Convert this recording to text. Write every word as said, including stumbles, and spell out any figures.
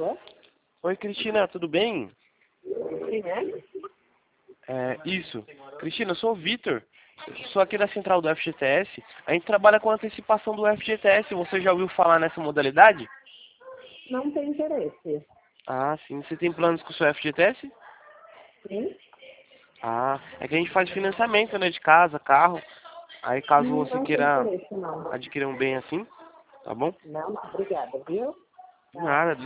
Alô? Oi, Cristina, tudo bem? Quem é? É, isso. Cristina, eu sou o Vitor. Sou aqui da central do F G T S. A gente trabalha com antecipação do F G T S. Você já ouviu falar nessa modalidade? Não tem interesse. Ah, sim. Você tem planos com o seu F G T S? Sim? Ah, é que a gente faz financiamento, né, de casa, carro. Aí caso Hum, você Não tem queira interesse, não. adquirir um bem assim, tá bom? Não, não. Obrigada, viu? Nada.